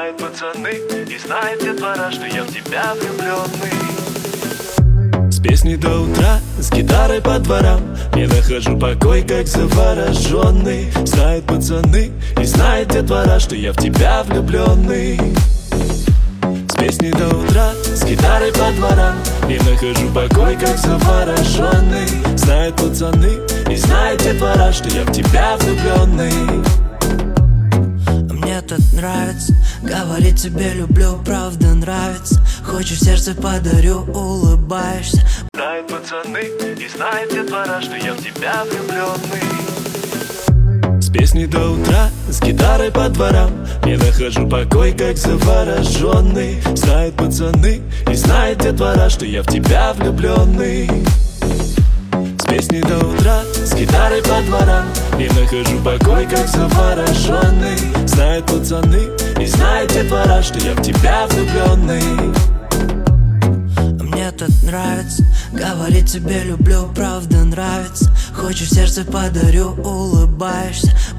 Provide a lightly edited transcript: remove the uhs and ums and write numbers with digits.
Знают пацаны и знает детвора, что я в тебя влюбленный. С песней до утра, с гитарой по дворам, не нахожу покой, как завороженный. Знают пацаны и знает детвора, что я в тебя влюбленный. С песней до утра, с гитарой по дворам, не нахожу покой, как завороженный. Знают пацаны и знает детвора, что я в тебя влюбленный. Мне так нравится говорить тебе люблю, правда нравится. Хочешь, сердце подарю, улыбаешься. Знают пацаны и знает детвора, что я в тебя влюбленный. С песней до утра, с гитарой по дворам, не нахожу покой, как завороженный. Знают пацаны и знает детвора, что я в тебя влюбленный. С песней до утра, с гитарой по дворам, не нахожу покой, как завороженный. Знают пацаны и знает детвора, что я в тебя влюбленный. Мне так нравится говорить тебе люблю, правда нравится. Хочешь, сердце подарю, улыбаешься.